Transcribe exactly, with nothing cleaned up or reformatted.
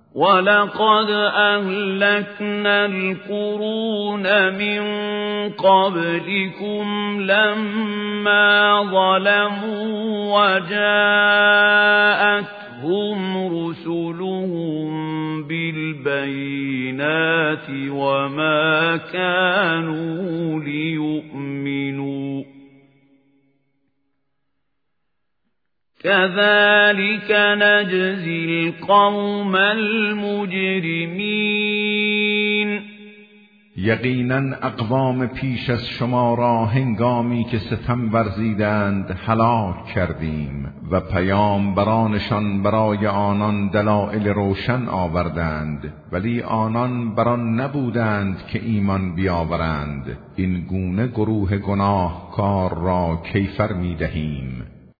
وَلَقَدْ أَهْلَكْنَا الْقُرُونَ مِنْ قَبْلِكُمْ لَمَّا ظَلَمُوا وَجَاءَتْهُمْ رُسُلُهُم بِالْبَيِّنَاتِ وَمَا كَانُوا لِيُؤْمِنُوا كَذَلِكَ نَجْزِي الْقَوْمَ الْمُجْرِمِينَ. یقیناً اقوام پیش از شما را هنگامی که ستم ورزیدند هلاک کردیم و پیامبرانشان برای آنان دلایل روشن آوردند، ولی آنان بران نبودند که ایمان بیاورند. این گونه گروه گناهکار را کیفر می دهیم.